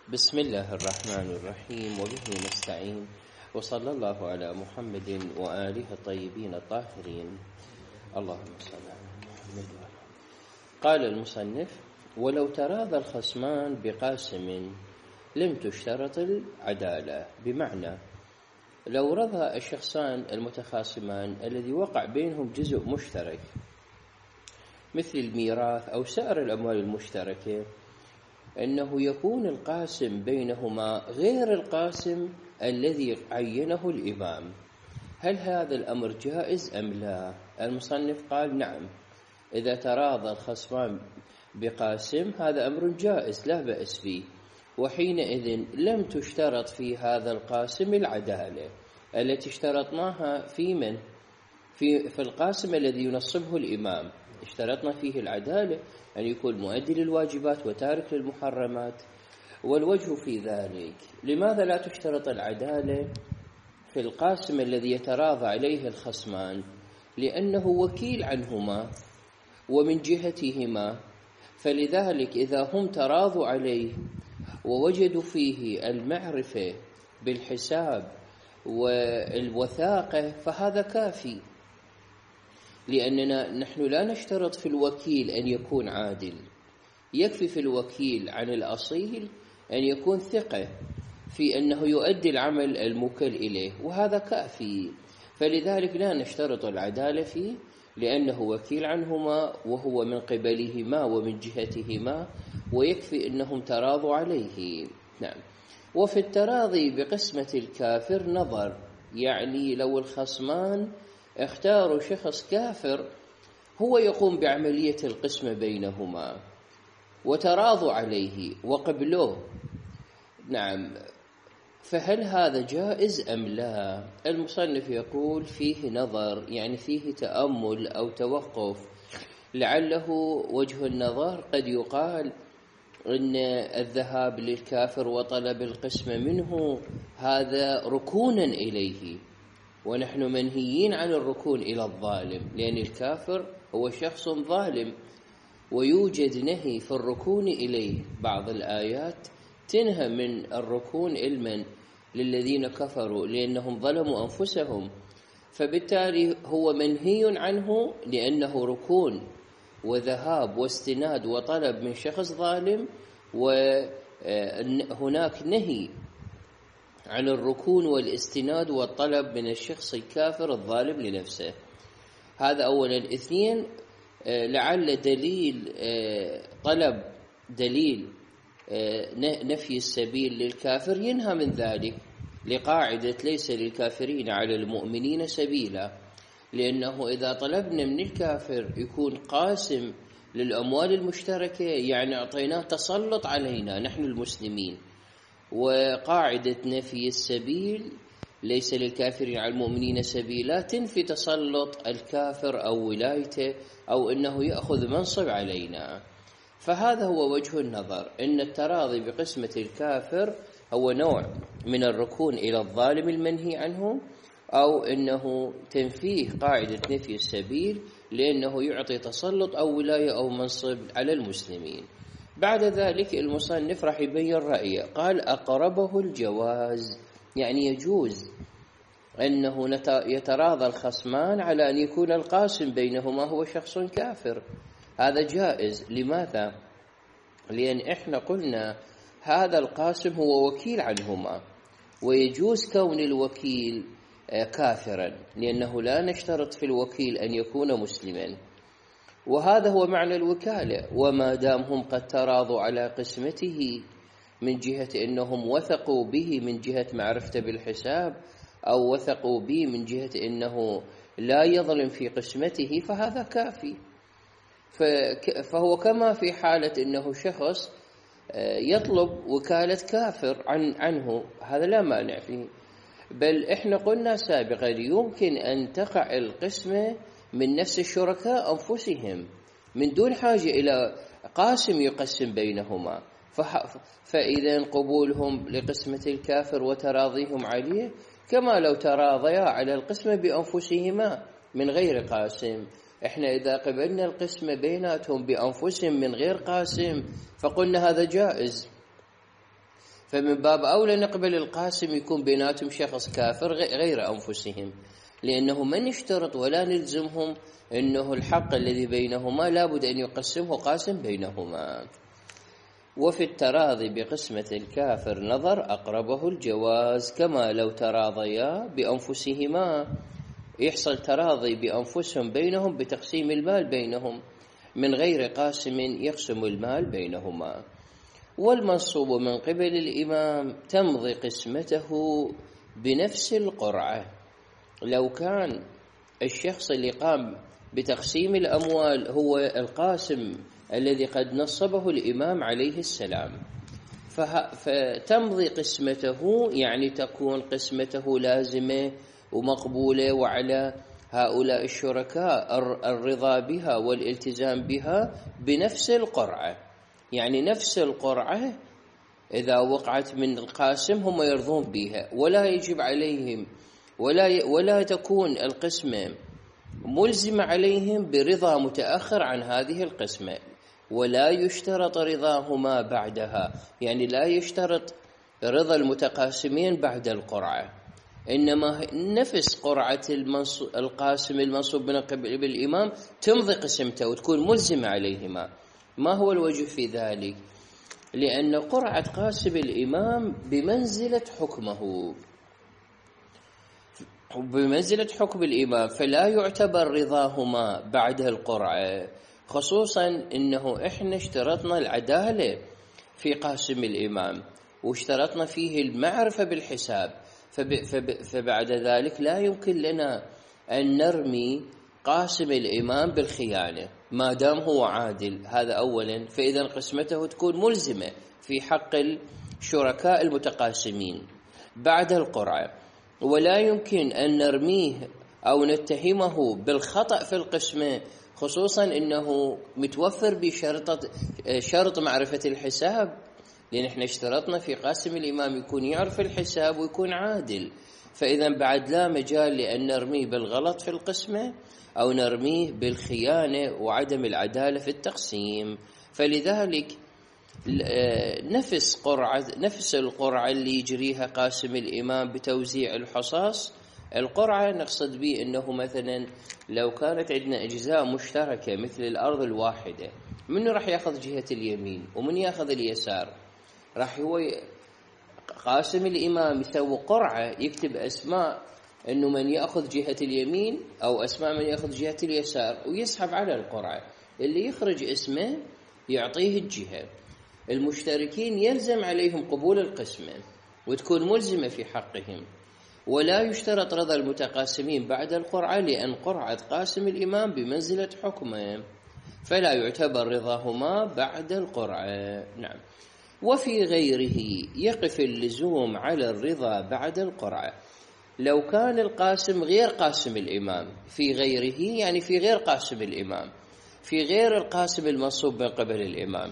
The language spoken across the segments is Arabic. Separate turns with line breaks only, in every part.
بسم الله الرحمن الرحيم وبه نستعين وصلى الله على محمد وآله الطيبين الطاهرين اللهم صل على محمد. قال المصنف: ولو تراضى الخصمان بقاسم لم تشترط العدالة، بمعنى لو رضى الشخصان المتخاصمان الذي وقع بينهم جزء مشترك مثل الميراث أو سائر الأموال المشتركة، أنه يكون القاسم بينهما غير القاسم الذي عينه الإمام، هل هذا الأمر جائز أم لا؟ المصنف قال: نعم، إذا تراضى الخصمان بقاسم هذا أمر جائز لا بأس فيه، وحينئذ لم تشترط في هذا القاسم العدالة التي اشترطناها في القاسم الذي ينصبه الإمام. اشترطنا فيه العدالة أن يكون مؤدي للواجبات وتارك للمحرمات. والوجه في ذلك، لماذا لا تشترط العدالة في القاسم الذي يتراضى عليه الخصمان؟ لأنه وكيل عنهما ومن جهتهما، فلذلك إذا هم تراضوا عليه ووجدوا فيه المعرفة بالحساب والوثاقة فهذا كافي، لأننا نحن لا نشترط في الوكيل أن يكون عادل، يكفي في الوكيل عن الأصيل أن يكون ثقة في أنه يؤدي العمل الموكل إليه، وهذا كافي. فلذلك لا نشترط العدالة فيه، لأنه وكيل عنهما وهو من قبلهما ومن جهتهما، ويكفي أنهم تراضوا عليه. نعم. وفي التراضي بقسمة الكافر نظر، يعني لو الخصمان اختاروا شخص كافر هو يقوم بعملية القسمة بينهما وتراضوا عليه وقبلوه، نعم، فهل هذا جائز أم لا؟ المصنف يقول فيه نظر، يعني فيه تأمل أو توقف. لعله وجه النظر قد يقال إن الذهاب للكافر وطلب القسمة منه هذا ركونا إليه، ونحن منهيين عن الركون إلى الظالم، لأن الكافر هو شخص ظالم ويوجد نهي في الركون إليه. بعض الآيات تنهى من الركون علما للذين كفروا لأنهم ظلموا أنفسهم، فبالتالي هو منهي عنه لأنه ركون وذهاب واستناد وطلب من شخص ظالم، وهناك نهي عن الركون والاستناد والطلب من الشخص الكافر الظالم لنفسه. هذا أولا. اثنين، لعل دليل طلب دليل نفي السبيل للكافر ينهى من ذلك، لقاعدة ليس للكافرين على المؤمنين سبيلا، لأنه إذا طلبنا من الكافر يكون قاسم للأموال المشتركة يعني أعطيناه تسلط علينا نحن المسلمين، وقاعدة نفي السبيل ليس للكافرين على المؤمنين سبيلا تنفي تسلط الكافر أو ولايته أو أنه يأخذ منصب علينا. فهذا هو وجه النظر، أن التراضي بقسمة الكافر هو نوع من الركون إلى الظالم المنهي عنه، أو أنه تنفيه قاعدة نفي السبيل لأنه يعطي تسلط أو ولاية أو منصب على المسلمين. بعد ذلك المصنف راح يبين رأيه، قال: أقربه الجواز، يعني يجوز أنه يتراضى الخصمان على أن يكون القاسم بينهما هو شخص كافر، هذا جائز. لماذا؟ لأن إحنا قلنا هذا القاسم هو وكيل عنهما، ويجوز كون الوكيل كافرا، لأنه لا نشترط في الوكيل أن يكون مسلما، وهذا هو معنى الوكالة. وما دام هم قد تراضوا على قسمته من جهة أنهم وثقوا به من جهة معرفته بالحساب، أو وثقوا به من جهة أنه لا يظلم في قسمته، فهذا كافي. فهو كما في حالة أنه شخص يطلب وكالة كافر عنه، هذا لا مانع فيه. بل إحنا قلنا سابقا يمكن أن تقع القسمة من نفس الشركاء أنفسهم من دون حاجة إلى قاسم يقسم بينهما، فإذا قبولهم لقسمة الكافر وتراضيهم عليه كما لو تراضيا على القسمة بأنفسهما من غير قاسم. إحنا إذا قبلنا القسمة بيناتهم بأنفسهم من غير قاسم فقلنا هذا جائز، فمن باب أولى نقبل القاسم يكون بيناتهم شخص كافر غير أنفسهم، لأنه من يشترط ولا نلزمهم أنه الحق الذي بينهما لابد أن يقسمه قاسم بينهما. وفي التراضي بقسمة الكافر نظر أقربه الجواز، كما لو تراضيا بأنفسهما، يحصل تراضي بأنفسهم بينهم بتقسيم المال بينهم من غير قاسم يقسم المال بينهما. والمنصوب من قبل الإمام تمضي قسمته بنفس القرعة. لو كان الشخص اللي قام بتقسيم الأموال هو القاسم الذي قد نصبه الإمام عليه السلام، فتمضي قسمته، يعني تكون قسمته لازمة ومقبولة، وعلى هؤلاء الشركاء الرضا بها والالتزام بها بنفس القرعة. يعني نفس القرعة إذا وقعت من القاسم هم يرضون بها، ولا يجب عليهم ولا تكون القسمة ملزمة عليهم برضا متأخر عن هذه القسمة، ولا يشترط رضاهما بعدها، يعني لا يشترط رضا المتقاسمين بعد القرعة، إنما نفس قرعة القاسم المنصوب من قبل الإمام تمضي قسمته وتكون ملزمة عليهما. ما هو الوجه في ذلك؟ لأن قرعة قاسم الإمام بمنزلة حكمه، بمنزلة حكم الإمام، فلا يعتبر رضاهما بعد القرعة، خصوصا إنه إحنا اشترطنا العدالة في قاسم الإمام واشترطنا فيه المعرفة بالحساب، فبعد ذلك لا يمكن لنا أن نرمي قاسم الإمام بالخيانة ما دام هو عادل. هذا أولا، فإذا قسمته تكون ملزمة في حق الشركاء المتقاسمين بعد القرعة، ولا يمكن أن نرميه أو نتهمه بالخطأ في القسمة، خصوصا أنه متوفر بشرط معرفة الحساب، لأن احنا اشترطنا في قاسم الإمام يكون يعرف الحساب ويكون عادل. فإذا بعد لا مجال لأن نرميه بالغلط في القسمة أو نرميه بالخيانة وعدم العدالة في التقسيم. فلذلك نفس القرعة اللي يجريها قاسم الإمام بتوزيع الحصاص، القرعة نقصد به أنه مثلا لو كانت عندنا أجزاء مشتركة مثل الأرض الواحدة، من راح يأخذ جهة اليمين ومن يأخذ اليسار؟ راح هو قاسم الإمام يسوي قرعة يكتب أسماء أنه من يأخذ جهة اليمين أو أسماء من يأخذ جهة اليسار، ويسحب على القرعة، اللي يخرج اسمه يعطيه الجهة. المشتركين يلزم عليهم قبول القسمة وتكون ملزمة في حقهم، ولا يشترط رضا المتقاسمين بعد القرعة، لأن قرعة قاسم الإمام بمنزلة حكمه، فلا يعتبر رضاهما بعد القرعة. نعم. وفي غيره يقف اللزوم على الرضا بعد القرعة. لو كان القاسم غير قاسم الإمام، في غيره يعني في غير قاسم الإمام، في غير القاسم المنصوب من قبل الإمام،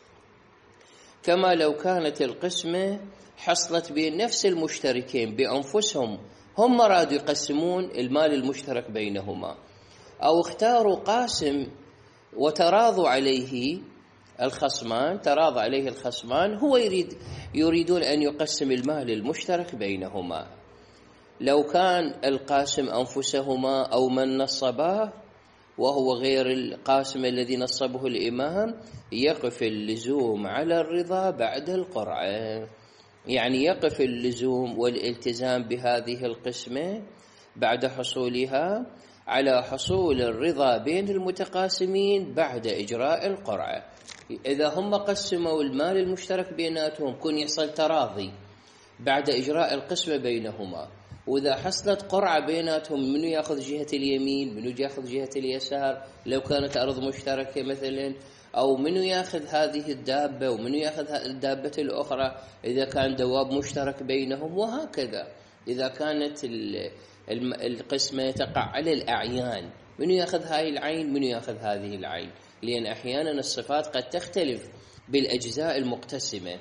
كما لو كانت القسمة حصلت بين نفس المشتركين بأنفسهم، هم رادوا يقسمون المال المشترك بينهما، أو اختاروا قاسم وتراضوا عليه الخصمان، تراضى عليه الخصمان، هو يريدون أن يقسم المال المشترك بينهما. لو كان القاسم أنفسهما أو من نصباه وهو غير القاسم الذي نصبه الإمام، يقف اللزوم على الرضا بعد القرعة، يعني يقف اللزوم والالتزام بهذه القسمة بعد حصولها على حصول الرضا بين المتقاسمين بعد إجراء القرعة. إذا هم قسموا المال المشترك بيناتهم كن يحصل تراضي بعد إجراء القسمة بينهما، وإذا حصلت قرعة بيناتهم منو يأخذ جهة اليمين منو يأخذ جهة اليسار، لو كانت أرض مشتركة مثلا، أو منو يأخذ هذه الدابة ومنو يأخذ الدابة الأخرى إذا كان دواب مشترك بينهم، وهكذا. إذا كانت القسمة تقع على الأعيان، منو يأخذ هاي العين منو يأخذ هذه العين، لأن أحيانا الصفات قد تختلف بالأجزاء المقتسمة.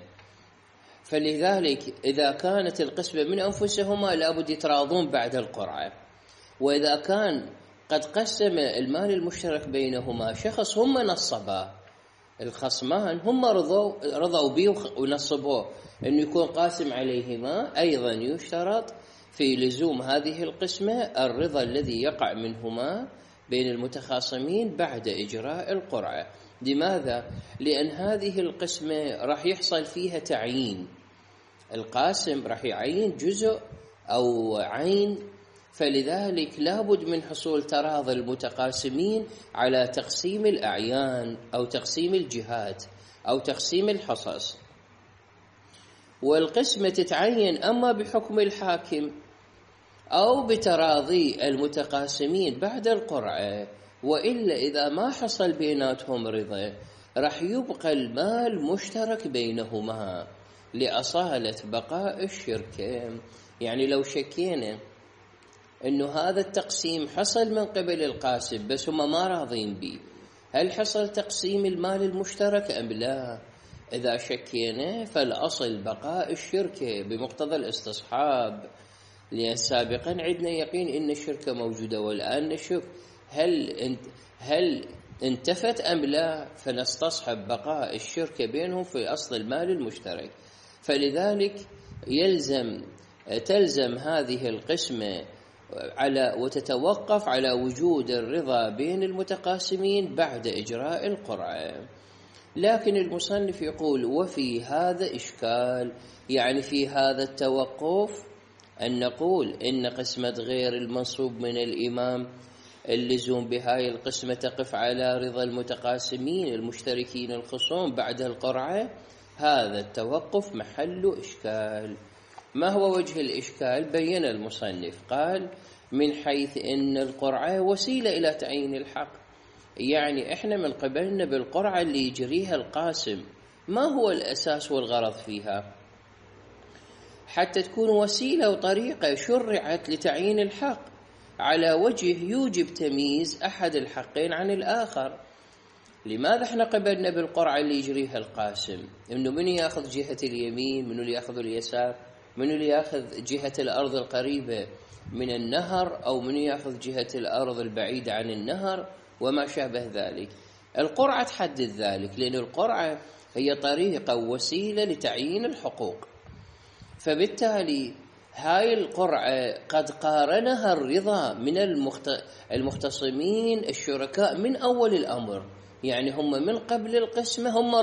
فلذلك إذا كانت القسمة من أنفسهما لابد يتراضون بعد القرعة. وإذا كان قد قسم المال المشترك بينهما شخص هم نصباه الخصمان هم رضوا به ونصبوه أنه يكون قاسم عليهما، أيضا يشترط في لزوم هذه القسمة الرضا الذي يقع منهما بين المتخاصمين بعد إجراء القرعة. لماذا؟ لأن هذه القسمة راح يحصل فيها تعيين، القاسم راح يعين جزء أو عين، فلذلك لابد من حصول تراضي المتقاسمين على تقسيم الأعيان أو تقسيم الجهات أو تقسيم الحصص. والقسمة تتعين أما بحكم الحاكم أو بتراضي المتقاسمين بعد القرعة، وإلا إذا ما حصل بيناتهم رضا راح يبقى المال مشترك بينهما لأصالة بقاء الشركة. يعني لو شكينا إنه هذا التقسيم حصل من قبل القاسم بس هم ما راضين به، هل حصل تقسيم المال المشترك أم لا؟ إذا شكينا فالأصل بقاء الشركة بمقتضى الاستصحاب، لأن سابقا عندنا يقين إن الشركة موجودة، والآن نشوف هل انتفت أم لا، فنستصحب بقاء الشركة بينهم في أصل المال المشترك. فلذلك تلزم هذه القسمة وتتوقف على وجود الرضا بين المتقاسمين بعد إجراء القرعة. لكن المصنف يقول وفي هذا إشكال، يعني في هذا التوقف أن نقول إن قسمة غير المنصوب من الإمام اللزوم بهاي القسمة تقف على رضا المتقاسمين المشتركين الخصوم بعد القرعة، هذا التوقف محل إشكال. ما هو وجه الإشكال؟ بين المصنف، قال من حيث إن القرعة وسيلة إلى تعيين الحق، يعني إحنا من قبلنا بالقرعة اللي يجريها القاسم ما هو الأساس والغرض فيها؟ حتى تكون وسيلة وطريقة شرعت لتعيين الحق على وجه يوجب تمييز أحد الحقين عن الآخر. لماذا احنا قبلنا بالقرعة اللي يجريها القاسم؟ إنه من يأخذ جهة اليمين، من اللي يأخذ اليسار، من اللي يأخذ جهة الأرض القريبة من النهر، أو من يأخذ جهة الأرض البعيدة عن النهر وما شابه ذلك. القرعة تحدد ذلك، لأن القرعة هي طريقة ووسيلة لتعيين الحقوق. فبالتالي هاي القرعة قد قارنها الرضا من المختصمين الشركاء من أول الأمر، يعني هم من قبل القسمة هم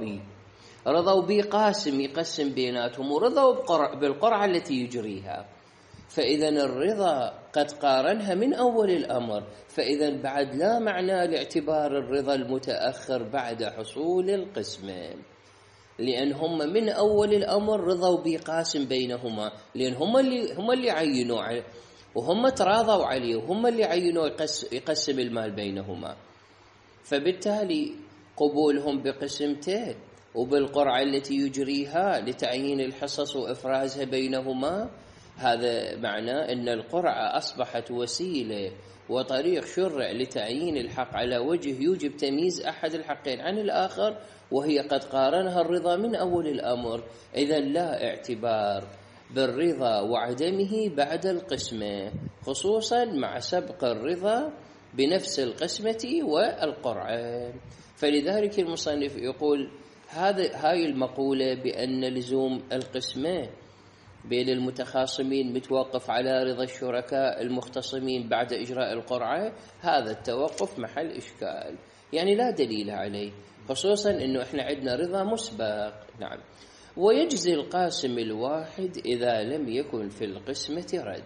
رضوا بي قاسم يقسم بيناتهم، ورضوا بالقرعة التي يجريها. فإذا الرضا قد قارنها من أول الأمر، فإذا بعد لا معنى لاعتبار الرضا المتأخر بعد حصول القسمة، لأن هم من أول الأمر رضوا بقاسم بينهما، لأن هم اللي عينوا عليه وهم تراضوا عليه وهم اللي عينوا يقسم المال بينهما. فبالتالي قبولهم بقسمته وبالقرعة التي يجريها لتعيين الحصص وإفرازها بينهما، هذا معناه أن القرعة أصبحت وسيلة وطريق شرع لتعيين الحق على وجه يوجب تمييز أحد الحقين عن الآخر، وهي قد قارنها الرضا من أول الأمر. إذن لا اعتبار بالرضا وعدمه بعد القسمة، خصوصا مع سبق الرضا بنفس القسمة والقرعة. فلذلك المصنف يقول هاي المقولة بأن لزوم القسمة بين المتخاصمين متوقف على رضا الشركاء المختصمين بعد إجراء القرعة، هذا التوقف محل إشكال، يعني لا دليل عليه، خصوصا أنه إحنا عندنا رضا مسبق. نعم. ويجزي القاسم الواحد إذا لم يكن في القسمة رد.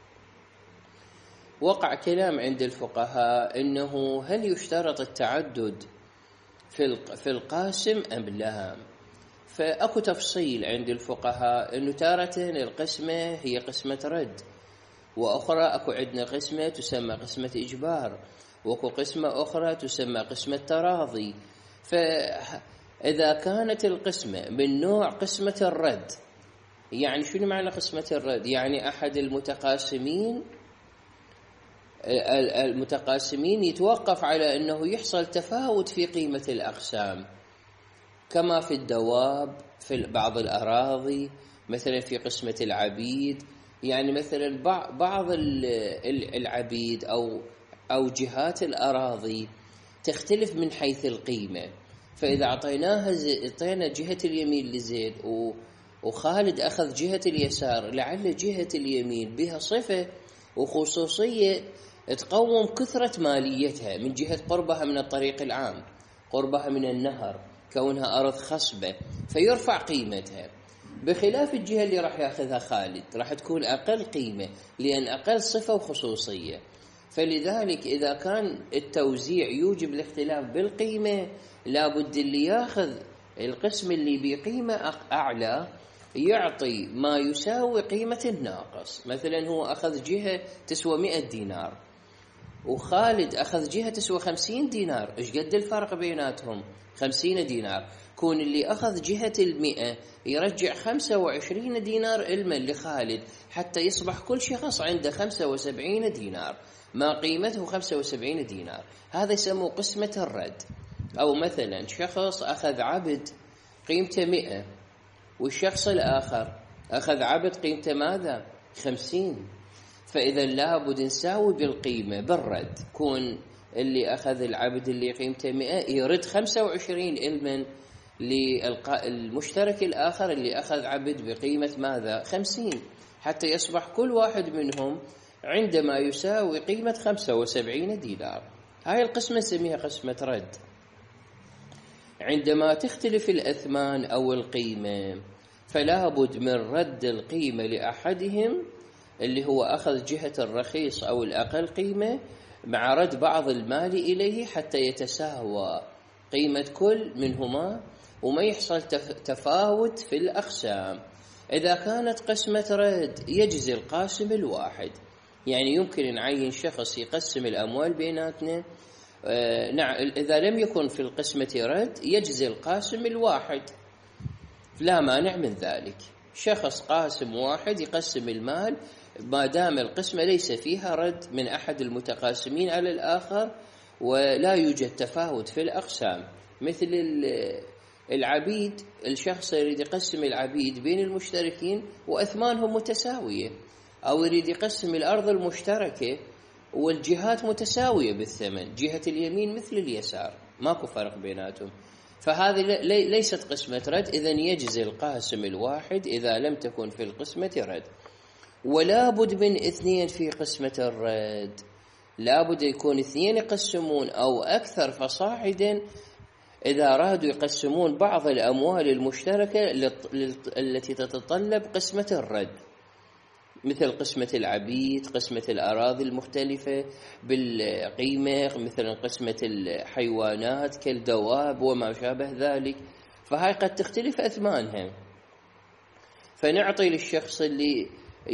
وقع كلام عند الفقهاء إنه هل يشترط التعدد في القاسم أم لا؟ فأكو تفصيل عند الفقهاء إنه تارة القسمة هي قسمة رد، وأخرى أكو عندنا قسمة تسمى قسمة إجبار، وأكو قسمة أخرى تسمى قسمة تراضي. فإذا كانت القسمة من نوع قسمة الرد، يعني شنو معنى قسمة الرد؟ يعني أحد المتقاسمين يتوقف على أنه يحصل تفاوت في قيمة الأقسام، كما في الدواب، في بعض الأراضي، مثلا في قسمة العبيد. يعني مثلا بعض العبيد أو جهات الأراضي تختلف من حيث القيمة، فإذا أعطينا جهة اليمين لزيد وخالد أخذ جهة اليسار، لعل جهة اليمين بها صفة وخصوصية تقوم كثرة ماليتها من جهة قربها من الطريق العام، قربها من النهر، كونها أرض خصبة، فيرفع قيمتها، بخلاف الجهة اللي راح يأخذها خالد راح تكون أقل قيمة لأن أقل صفة وخصوصية. فلذلك إذا كان التوزيع يوجب الاختلاف بالقيمة، لابد اللي يأخذ القسم اللي بقيمة أعلى يعطي ما يساوي قيمة الناقص. مثلا هو أخذ جهة تسوى 100 دينار وخالد أخذ جهة تسوى 50 دينار، إيش قد الفرق بيناتهم؟ 50 دينار. كون اللي أخذ جهة 100 يرجع 25 دينار إلما لخالد حتى يصبح كل شخص عنده 75 دينار، ما قيمته 75 دينار. هذا يسموه قسمة الرد. أو مثلا شخص أخذ عبد قيمته 100 والشخص الآخر أخذ عبد قيمته ماذا؟ 50. فإذا لابد نساوي بالقيمة بالرد. كون اللي أخذ العبد اللي قيمته 100 يرد 25 إلما للمشترك الآخر اللي أخذ عبد بقيمة ماذا؟ 50، حتى يصبح كل واحد منهم عندما يساوي قيمة 75 دينار. هاي القسمة نسميها قسمة رد. عندما تختلف الأثمان أو القيمة فلا بد من رد القيمة لأحدهم اللي هو أخذ جهة الرخيص أو الأقل قيمة مع رد بعض المال إليه حتى يتساوى قيمة كل منهما وما يحصل تفاوت في الأقسام. إذا كانت قسمة رد يجزي القاسم الواحد، يعني يمكن نعين شخص يقسم الأموال بيناتنا. إذا لم يكن في القسمة رد يجزي القاسم الواحد، لا مانع من ذلك. شخص قاسم واحد يقسم المال ما دام القسمة ليس فيها رد من أحد المتقاسمين على الآخر ولا يوجد تفاوت في الأقسام. مثل العبيد، الشخص يريد يقسم العبيد بين المشتركين وأثمانهم متساوية، أو يريد يقسم الأرض المشتركة والجهات متساوية بالثمن، جهة اليمين مثل اليسار، ماكو فرق بيناتهم. فهذه ليست قسمة رد. إذن يجزي القاسم الواحد إذا لم تكن في القسمة رد. ولا بد من 2 في قسمة الرد، لا بد يكون 2 يقسمون أو أكثر فصاعدا إذا أرادوا يقسمون بعض الأموال المشتركة التي تتطلب قسمة الرد، مثل قسمة العبيد، قسمة الأراضي المختلفة بالقيمة، مثل قسمة الحيوانات كالدواب وما شابه ذلك، فهاي قد تختلف أثمانها. فنعطي للشخص اللي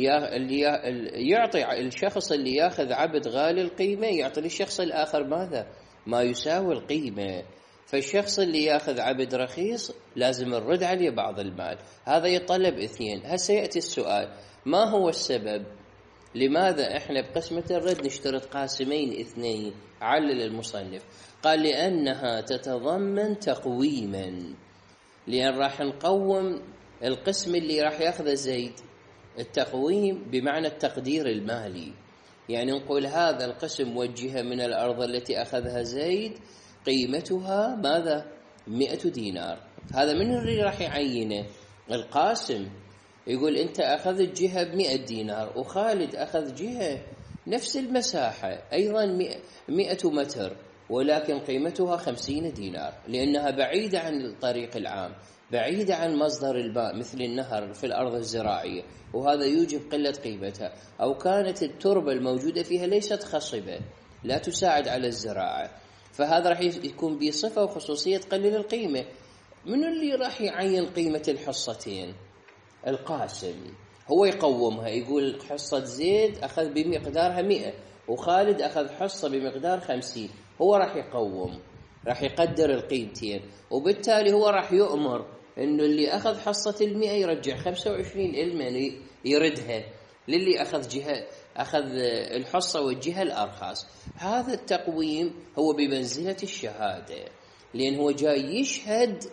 يعطي الشخص اللي ياخذ عبد غالي القيمة يعطي للشخص الآخر ماذا؟ ما يساوي القيمة. فالشخص اللي ياخذ عبد رخيص لازم نرد عليه بعض المال، هذا يطلب 2. هسه يأتي السؤال، ما هو السبب؟ لماذا احنا بقسمة الرد نشترط قاسمين 2؟ علل المصنف، قال لأنها تتضمن تقويما، لأن راح نقوم القسم اللي راح ياخذه زيد. التقويم بمعنى التقدير المالي، يعني نقول هذا القسم وجهه من الأرض التي أخذها زيد قيمتها ماذا؟ 100 دينار. هذا من اللي راح يعينه؟ القاسم. يقول أنت أخذت جهة 100 دينار وخالد أخذ جهة نفس المساحة أيضا 100 متر ولكن قيمتها 50 دينار، لأنها بعيدة عن الطريق العام، بعيدة عن مصدر الماء مثل النهر في الأرض الزراعية، وهذا يوجب قلة قيمتها. أو كانت التربة الموجودة فيها ليست خصبة لا تساعد على الزراعة، فهذا راح يكون بصفة وخصوصية تقلل القيمة. من اللي راح يعين قيمة الحصتين؟ القاسم. هو يقومها، يقول حصة زيد أخذ بمقدارها 100 وخالد أخذ حصة بمقدار 50، هو راح يقوم، راح يقدر القيمتين، وبالتالي هو راح يؤمر إنه اللي أخذ حصة 100 يرجع 25 إلما يردها للي أخذ الحصة والجهة الأرخص. هذا التقويم هو بمنزلة الشهادة، لأن هو جاي يشهد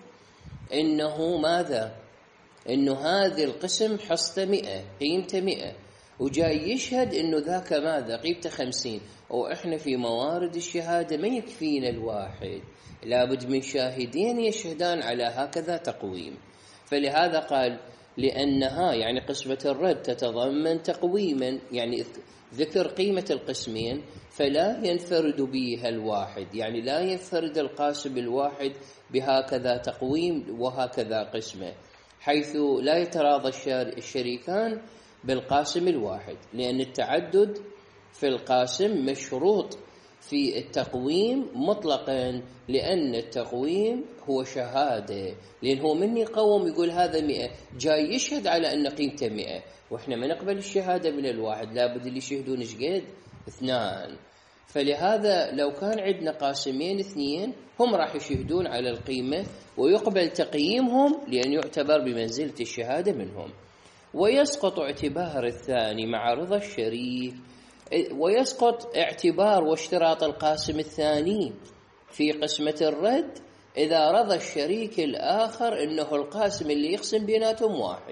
إنه ماذا؟ إنه هذا القسم حصته 100 قيمته 100 وجاي يشهد إنه ذاك ماذا قيمته 50، وإحنا في موارد الشهادة ما يكفينا الواحد، لابد من شاهدين يشهدان على هكذا تقويم. فلهذا قال لأنها يعني قسمة الرد تتضمن تقويما، يعني ذكر قيمة القسمين، فلا ينفرد بها الواحد، يعني لا ينفرد القاسم الواحد بهكذا تقويم وهكذا قسمة، حيث لا يتراضى الشريكان بالقاسم الواحد، لأن التعدد في القاسم مشروط في التقويم مطلقا، لأن التقويم هو شهادة، لأن هو من يقوم يقول هذا 100 جاي يشهد على أن قيمته 100، وإحنا ما نقبل الشهادة من الواحد، لابد اللي يشهدون شقد 2. فلهذا لو كان عندنا قاسمين 2 هم راح يشهدون على القيمة ويقبل تقييمهم، لأن يعتبر بمنزلة الشهادة منهم. ويسقط اعتبار الثاني مع رضا الشريك، ويسقط اعتبار واشتراط القاسم الثاني في قسمة الرد إذا رضى الشريك الآخر أنه القاسم اللي يقسم بيناتهم واحد.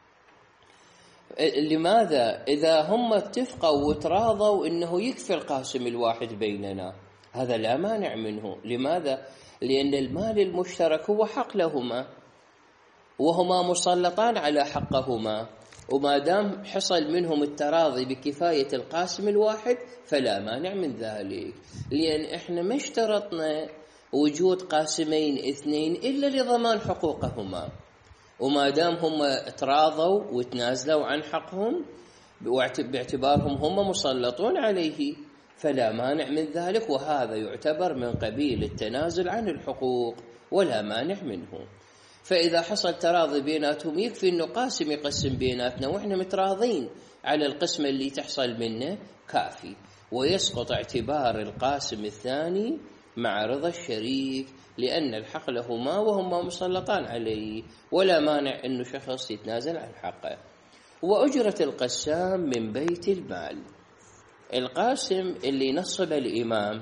لماذا؟ إذا هم اتفقوا وتراضوا أنه يكفي القاسم الواحد بيننا، هذا لا مانع منه. لماذا؟ لأن المال المشترك هو حق لهما، وهما مسلطان على حقهما، وما دام حصل منهم التراضي بكفاية القاسم الواحد فلا مانع من ذلك، لأن إحنا ما اشترطنا وجود قاسمين 2 إلا لضمان حقوقهما، وما دام هم تراضوا وتنازلوا عن حقهم باعتبارهم هم مسلطون عليه فلا مانع من ذلك، وهذا يعتبر من قبيل التنازل عن الحقوق ولا مانع منه. فإذا حصل تراضي بيناتهم يكفي إنه قاسم يقسم بيناتنا وإحنا متراضين على القسمة اللي تحصل منه كافي. ويسقط اعتبار القاسم الثاني مع رضا الشريك، لأن الحق لهما وهما مسلطان عليه، ولا مانع إنه شخص يتنازل عن حقه. وأجرة القسام من بيت المال، القاسم اللي نصب الإمام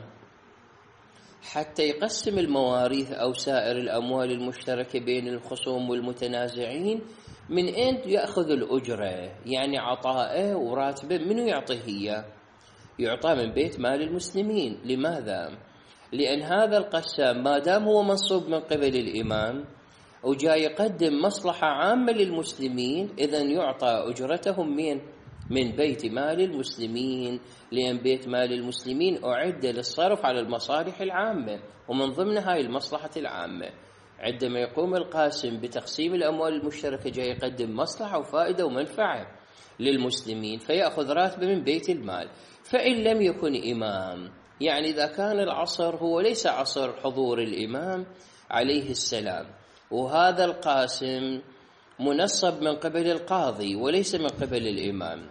حتى يقسم المواريث أو سائر الأموال المشتركة بين الخصوم والمتنازعين، من أين يأخذ الأجرة؟ يعني عطائه وراتبه منو يعطيه إياه؟ يعطى من بيت مال المسلمين. لماذا؟ لأن هذا القسام ما دام هو منصوب من قبل الإمام وجاي يقدم مصلحة عامة للمسلمين، إذن يعطى أجرتهم من بيت مال المسلمين، لأن بيت مال المسلمين أعد للصرف على المصالح العامة، ومن ضمن هاي المصلحة العامة عندما يقوم القاسم بتقسيم الأموال المشتركة جاي يقدم مصلحة وفائدة ومنفعة للمسلمين، فيأخذ راتبه من بيت المال. فإن لم يكن إمام، يعني إذا كان العصر هو ليس عصر حضور الإمام عليه السلام، وهذا القاسم منصب من قبل القاضي وليس من قبل الإمام،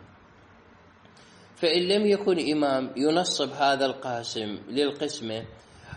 فإن لم يكن إمام ينصب هذا القاسم للقسمة،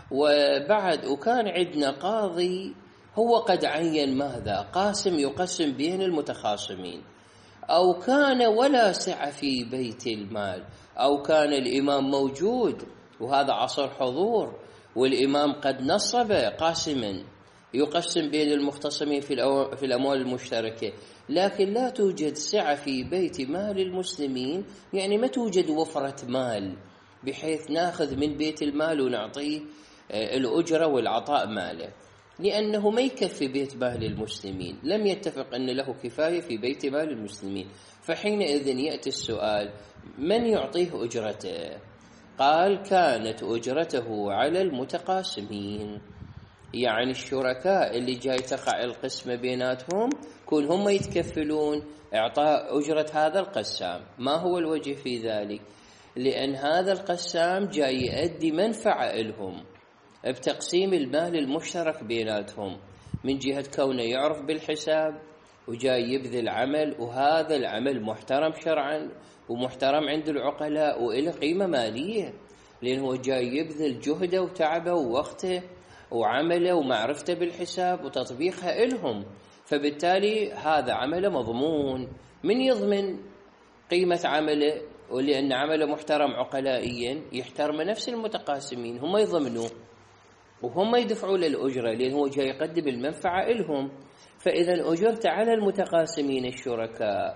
وكان عندنا قاضي هو قد عين ماذا قاسم يقسم بين المتخاصمين، أو كان ولا سعة في بيت المال، أو كان الإمام موجود وهذا عصر حضور والإمام قد نصب قاسما يقسم بين المختصمين في الأموال المشتركة، لكن لا توجد سعة في بيت مال المسلمين، يعني ما توجد وفرة مال بحيث ناخذ من بيت المال ونعطيه الأجرة والعطاء ماله، لأنه ما يكفي بيت مال المسلمين، لم يتفق أن له كفاية في بيت مال المسلمين. فحينئذ يأتي السؤال: من يعطيه أجرته؟ قال: كانت أجرته على المتقاسمين، يعني الشركاء اللي جاي تقع القسمة بيناتهم كون هم يتكفلون إعطاء أجرة هذا القسام. ما هو الوجه في ذلك؟ لأن هذا القسام جاي يؤدي منفعة لهم بتقسيم المال المشترك بيناتهم، من جهة كونه يعرف بالحساب وجاي يبذل عمل، وهذا العمل محترم شرعا ومحترم عند العقلاء وإله قيمة مالية، لأنه جاي يبذل جهده وتعبه ووقته وعمله ومعرفته بالحساب وتطبيقها إلهم، فبالتالي هذا عمله مضمون. من يضمن قيمة عمله؟ ولأن عمله محترم عقلائيا يحترم نفس المتقاسمين، هم يضمنوا وهم يدفعوا للأجرة، لأنه هو جاي يقدم المنفعة إلهم. فإذا أجرت على المتقاسمين الشركاء،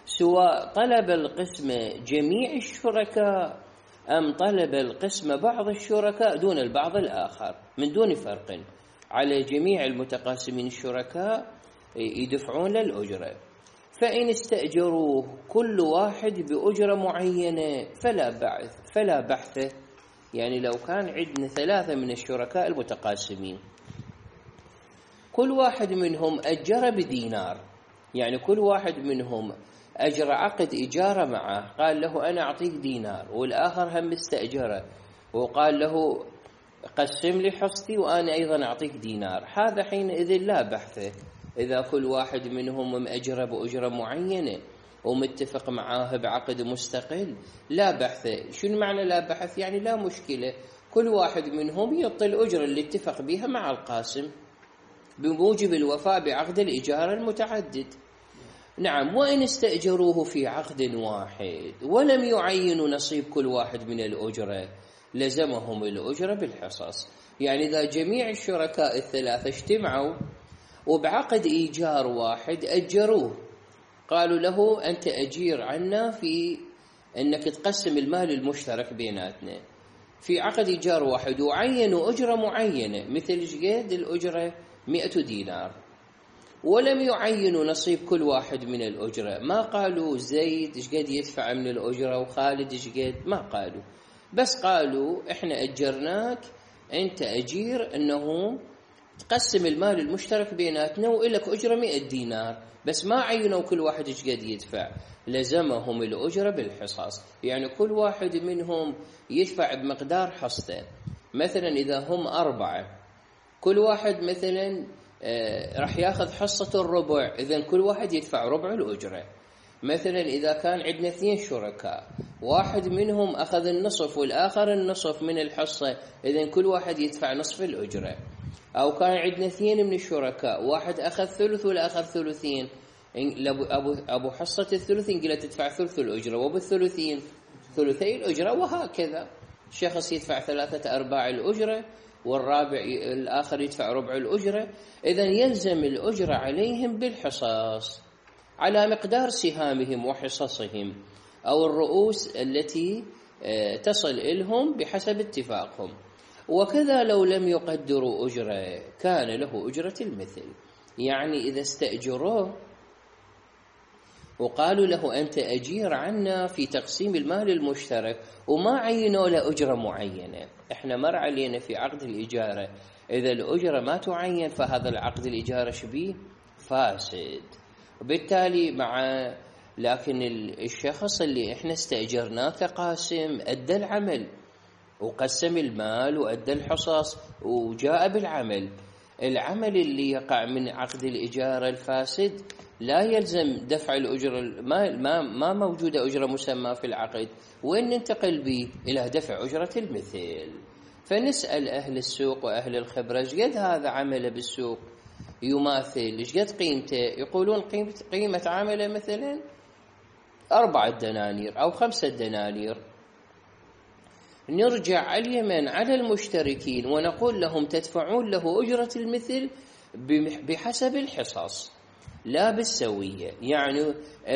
سواء طلب القسم جميع الشركاء أم طلب القسم بعض الشركاء دون البعض الآخر من دون فرق، على جميع المتقاسمين الشركاء يدفعون للأجرة. فإن استأجروه كل واحد بأجرة معينة فلا بحث. يعني لو كان عندنا 3 من الشركاء المتقاسمين، كل واحد منهم أجر بدينار، يعني كل واحد منهم أجرى عقد إجارة معه، قال له أنا أعطيك دينار، والآخر هم استأجره وقال له قسم لي حصتي وأنا أيضا أعطيك دينار، هذا حينئذ لا بحث. إذا كل واحد منهم مأجر بأجرة معينة ومتفق معاه بعقد مستقل لا بحث. شنو معنى لا بحث؟ يعني لا مشكلة، كل واحد منهم يعطي الأجرة اللي اتفق بها مع القاسم بموجب الوفاء بعقد الإجارة المتعدد. نعم. وإن استأجروه في عقد واحد ولم يعينوا نصيب كل واحد من الأجرة لزمهم الأجرة بالحصص. يعني إذا جميع الشركاء الثلاثة اجتمعوا وبعقد إيجار واحد أجروه، قالوا له أنت أجير عنا في أنك تقسم المال المشترك بيناتنا في عقد إيجار واحد، وعينوا أجرة معينة مثل جقد الأجرة 100 دينار، ولم يعينوا نصيب كل واحد من الأجرة. ما قالوا زيد شقد يدفع من الأجرة وخالد شقد، ما قالوا، بس قالوا إحنا أجرناك أنت أجير أنه تقسم المال المشترك بيناتنا وإلك أجرة 100 دينار، بس ما عينوا كل واحد شقد يدفع، لزمهم الأجرة بالحصص. يعني كل واحد منهم يدفع بمقدار حصته. مثلا إذا هم 4، كل واحد مثلا راح ياخذ حصة الربع، إذن كل واحد يدفع ربع الأجرة. مثلا إذا كان عندنا 2 شركاء، واحد منهم أخذ النصف والآخر النصف من الحصة، إذن كل واحد يدفع نصف الأجرة. أو كان عندنا 2 من الشركاء، واحد أخذ ثلث والآخر ثلثين، أبو حصة الثلثين قلت تدفع ثلث الأجرة، وبالثلثين ثلثي الأجرة، وهكذا. شخص يدفع 3/4 الأجرة والرابع الآخر يدفع ربع الأجرة. إذن يلزم الأجرة عليهم بالحصص على مقدار سهامهم وحصصهم أو الرؤوس التي تصل إلهم بحسب اتفاقهم. وكذا لو لم يقدروا أجرة كان له أجرة المثل. يعني إذا استأجروه وقالوا له أنت أجير عنا في تقسيم المال المشترك وما عينوا له أجرة معينة، إحنا مر علينا في عقد الإجارة إذا الأجرة ما تعين فهذا العقد الإجارة شبيه فاسد. وبالتالي لكن الشخص اللي إحنا استأجرناه كقاسم أدى العمل وقسم المال وأدى الحصص وجاء بالعمل، العمل اللي يقع من عقد الإجارة الفاسد لا يلزم دفع الأجرة، ما موجودة أجرة مسمى في العقد، وإن ننتقل به إلى دفع أجرة المثل. فنسأل أهل السوق وأهل الخبرة قد هذا عمله بالسوق يماثل قد قيمته، يقولون قيمة عمله مثلا 4 دنانير أو 5 دنانير. نرجع على اليمن على المشتركين ونقول لهم تدفعون له أجرة المثل بحسب الحصص لا بالسوية. يعني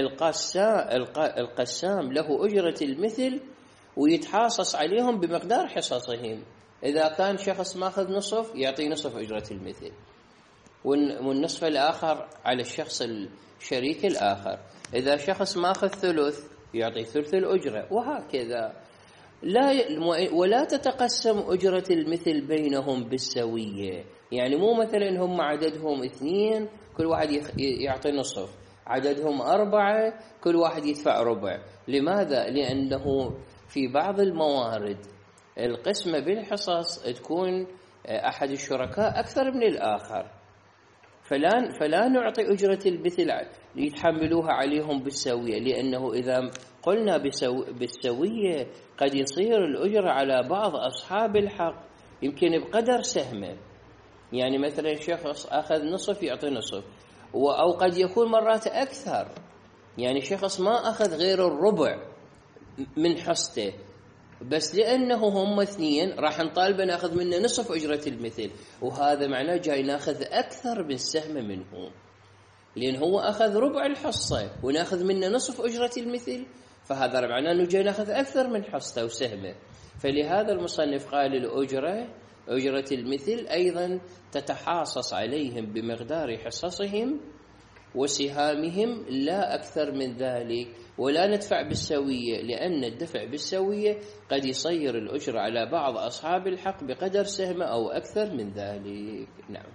القسام له أجرة المثل ويتحاصص عليهم بمقدار حصصهم. إذا كان شخص ماخذ نصف يعطي نصف أجرة المثل، والنصف الآخر على الشخص الشريك الآخر. إذا شخص ماخذ ثلث يعطي ثلث الأجرة، وهكذا. ولا تتقسم أجرة المثل بينهم بالسوية. يعني مو مثلا هم عددهم 2 كل واحد يعطي نصف، عددهم 4 كل واحد يدفع ربع. لماذا؟ لأنه في بعض الموارد القسمة بالحصص تكون أحد الشركاء أكثر من الآخر، فلا نعطي أجرة المثل يتحملوها عليهم بالسوية، لأنه إذا قلنا بالسوية قد يصير الأجرة على بعض أصحاب الحق يمكن بقدر سهمه. يعني مثلا شخص أخذ نصف يعطي نصف، أو قد يكون مرات أكثر. يعني شخص ما أخذ غير الربع من حصته، بس لأنه هم 2 راح نطالب ناخذ منه نصف أجرة المثل، وهذا معناه جاي ناخذ أكثر من سهم منه. لأن هو أخذ ربع الحصة ونأخذ منه نصف أجرة المثل، فهذا معناه أنه جاي نأخذ أكثر من حصته وسهمه. فلهذا المصنف قال أجرة المثل أيضا تتحاصص عليهم بمقدار حصصهم وسهامهم لا أكثر من ذلك، ولا ندفع بالسوية، لأن الدفع بالسوية قد يصير الأجرة على بعض أصحاب الحق بقدر سهمه أو أكثر من ذلك. نعم.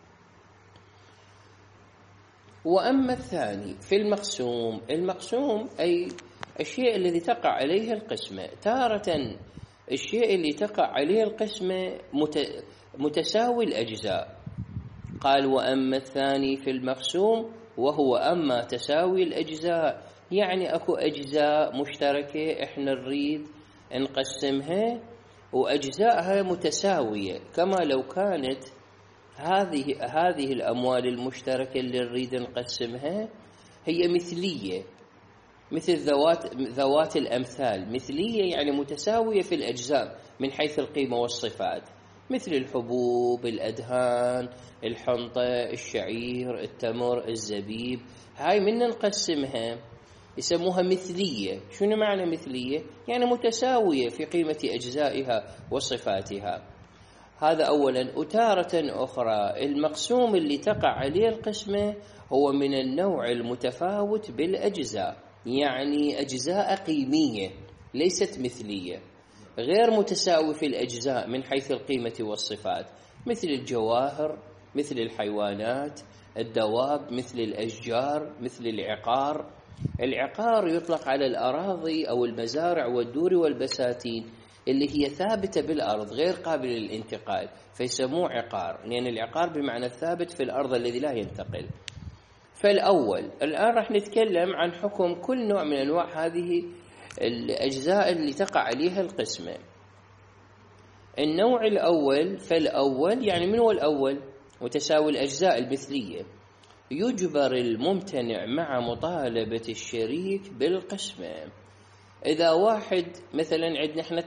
وأما الثاني في المقسوم أي الشيء الذي تقع عليه القسمة. تارة الشيء اللي تقع عليه القسمة متساوي الأجزاء. قال وأما الثاني في المقسوم وهو أما تساوي الأجزاء، يعني أكو أجزاء مشتركة إحنا نريد نقسمها وأجزائها متساوية، كما لو كانت هذه الأموال المشتركة اللي نريد نقسمها هي مثلية، مثل ذوات الأمثال. مثلية يعني متساوية في الأجزاء من حيث القيمة والصفات، مثل الحبوب، الأدهان، الحنطة، الشعير، التمر، الزبيب. هاي من نقسمها يسموها مثلية. شنو معنى مثلية؟ يعني متساوية في قيمة أجزائها وصفاتها. هذا أولا. وتارة أخرى المقسوم اللي تقع عليه القسمة هو من النوع المتفاوت بالأجزاء، يعني أجزاء قيمية ليست مثلية، غير متساوي في الأجزاء من حيث القيمة والصفات، مثل الجواهر، مثل الحيوانات، الدواب، مثل الأشجار، مثل العقار. العقار يطلق على الأراضي أو المزارع والدور والبساتين اللي هي ثابتة بالأرض غير قابلة للانتقال، فيسموه عقار، لأن العقار بمعنى الثابت في الأرض الذي لا ينتقل. فالأول الآن راح نتكلم عن حكم كل نوع من أنواع هذه الأجزاء اللي تقع عليها القسمة. النوع الأول، فالأول يعني من هو الأول؟ متساوي الأجزاء المثلية. يجبر الممتنع مع مطالبة الشريك بالقسمة. إذا واحد مثلا عندنا احنا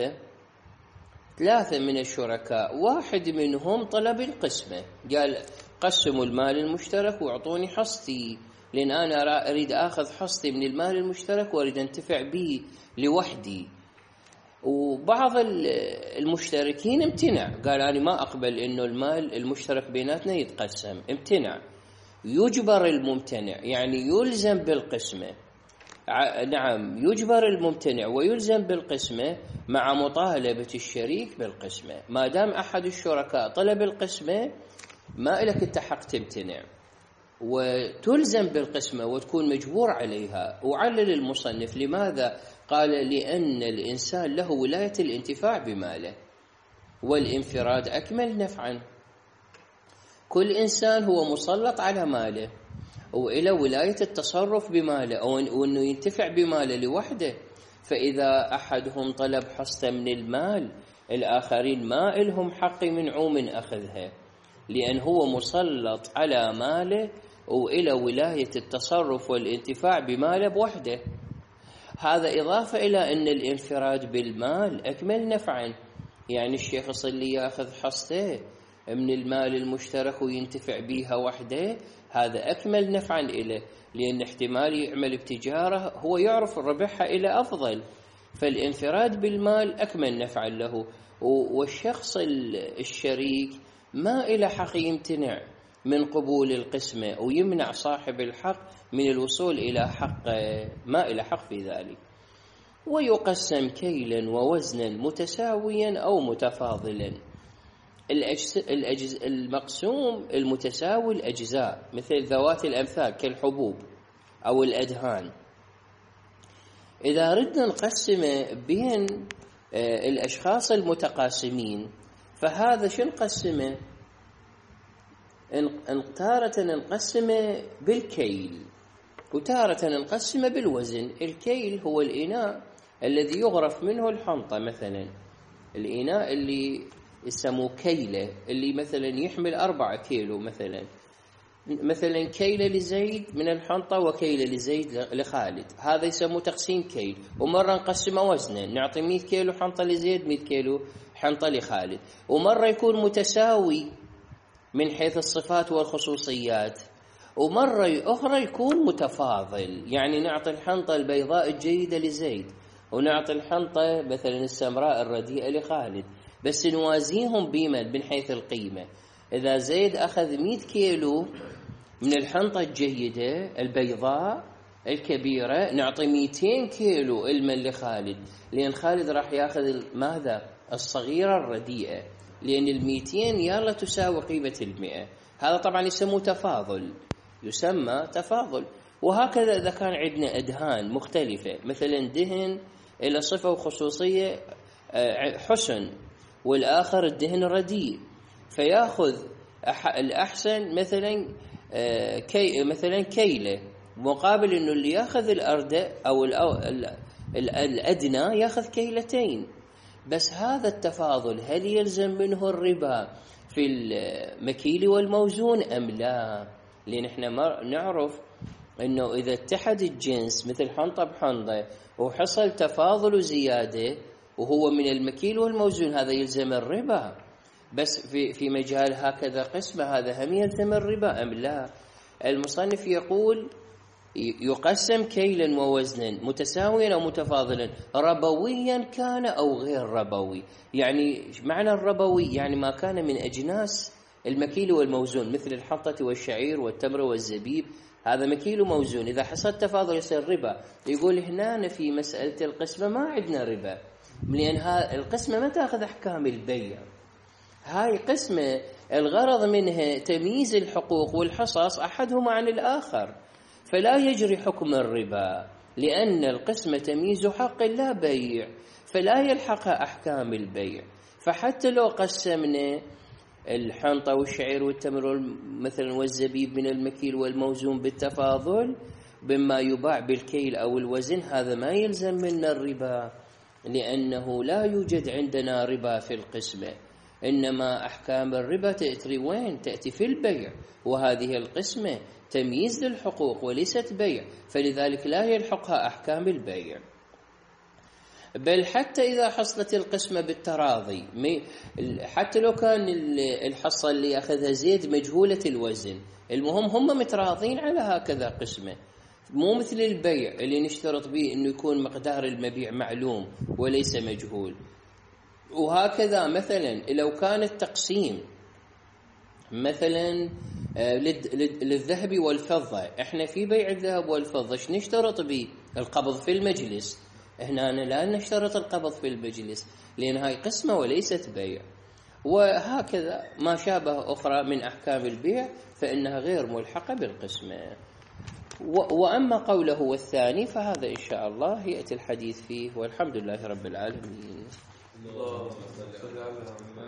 ثلاثة من الشركاء، واحد منهم طلب القسمة، قال قسموا المال المشترك واعطوني حصتي، لأن أنا أريد أخذ حصتي من المال المشترك وأريد أنتفع به لوحدي. وبعض المشتركين امتنع، قال أنا ما أقبل إنه المال المشترك بيناتنا يتقسم، امتنع. يجبر الممتنع يعني يلزم بالقسمة. نعم، يجبر الممتنع ويلزم بالقسمة مع مطالبة الشريك بالقسمة. ما دام أحد الشركاء طلب القسمة ما لك أنت حق تمتنع، وتلزم بالقسمة وتكون مجبور عليها. وعلل المصنف لماذا؟ قال لأن الإنسان له ولاية الانتفاع بماله، والانفراد أكمل نفعا. كل إنسان هو مسلط على ماله وإلى ولاية التصرف بماله وأنه ينتفع بماله لوحده. فإذا أحدهم طلب حصة من المال، الآخرين ما إلهم حق يمنعوا من أخذها، لأن هو مسلط على ماله وإلى ولاية التصرف والانتفاع بماله بوحده. هذا إضافة إلى أن الانفراد بالمال أكمل نفعا، يعني الشخص اللي يأخذ حصته من المال المشترك وينتفع بها وحده هذا أكمل نفعا إليه، لأن احتمال يعمل بتجارة هو يعرف ربحها إلى أفضل. فالانفراد بالمال أكمل نفعا له. والشخص الشريك ما إلى حق يمتنع من قبول القسمة ويمنع صاحب الحق من الوصول إلى حقه، ما إلى حق في ذلك. ويقسم كيلا ووزنا متساويا أو متفاضلا. المقسوم المتساوي الأجزاء مثل ذوات الأمثال كالحبوب أو الأدهان، إذا ردنا نقسمه بين الأشخاص المتقاسمين فهذا شو نقسمه؟ تارة نقسمه بالكيل وتارة نقسمه بالوزن. الكيل هو الإناء الذي يغرف منه الحنطة، مثلا الإناء اللي يسموه كيلة اللي مثلا يحمل 4 كيلو، مثلا كيلة لزيد من الحنطة وكيلة لزيد لخالد، هذا يسموه تقسيم كيل. ومرة نقسمه وزنا، نعطي 100 كيلو حنطة لزيد، 100 كيلو حنطة لخالد. ومرة يكون متساوي من حيث الصفات والخصوصيات، ومرة أخرى يكون متفاضل، يعني نعطي الحنطة البيضاء الجيدة لزيد ونعطي الحنطة مثلا السمراء الرديئة لخالد، بس نوازيهم من حيث القيمة. إذا زيد أخذ 100 كيلو من الحنطة الجيدة البيضاء الكبيرة، نعطي 200 كيلو المن لخالد، لأن خالد راح يأخذ ماذا؟ الصغيرة الرديئة، لأن 200 يلا تساوي قيمة 100. هذا طبعا يسمى تفاضل، يسمى تفاضل. وهكذا إذا كان عندنا أدهان مختلفة، مثلا دهن إلى صفة وخصوصية حسن والآخر الدهن رديء، فيأخذ الأحسن مثلا كيلة، مقابل إنه اللي يأخذ الأردأ أو الأدنى يأخذ كيلتين. بس هذا التفاضل هل يلزم منه الربا في المكيل والموزون أم لا؟ لأن احنا نعرف إنه إذا اتحد الجنس مثل حنطة بحنطة وحصل تفاضل وزيادة وهو من المكيل والموزون، هذا يلزم الربا. بس في مجال هكذا قسمة هذا هم يلزم الربا أم لا؟ المصنف يقول يقسم كيلا ووزنا متساويا أو متفاضلا، ربويا كان أو غير ربوي. يعني معنى الربوي يعني ما كان من أجناس المكيل والموزون، مثل الحنطة والشعير والتمر والزبيب، هذا مكيل وموزون. إذا حصل تفاضل يصير ربا. يقول هنا في مسألة القسمة ما عندنا ربا، لأن القسمة ما تأخذ أحكام البيع. هاي قسمة الغرض منها تمييز الحقوق والحصص أحدهما عن الآخر، فلا يجري حكم الربا، لأن القسمة تمييز حق لا بيع، فلا يلحقها أحكام البيع. فحتى لو قسمنا الحنطة والشعير والتمر مثلا والزبيب من المكيل والموزون بالتفاضل بما يباع بالكيل أو الوزن، هذا ما يلزم منا الربا، لأنه لا يوجد عندنا ربا في القسمة، إنما أحكام الربا تأتي وين؟ تأتي في البيع، وهذه القسمة تمييز للحقوق وليست بيع، فلذلك لا يلحقها أحكام البيع. بل حتى إذا حصلت القسمة بالتراضي، حتى لو كان الحصة اللي أخذها زيد مجهولة الوزن، المهم هم متراضين على هكذا قسمة، مو مثل البيع اللي نشترط به أنه يكون مقدار المبيع معلوم وليس مجهول. وهكذا مثلا لو كان التقسيم مثلا للذهب والفضة، احنا في بيع الذهب والفضة ايش نشترط به؟ القبض في المجلس. هنا لا نشترط القبض في المجلس، لأن هاي قسمة وليست بيع. وهكذا ما شابه أخرى من أحكام البيع فإنها غير ملحقة بالقسمة. وأما قوله الثاني فهذا إن شاء الله يأتي الحديث فيه، والحمد لله رب العالمين.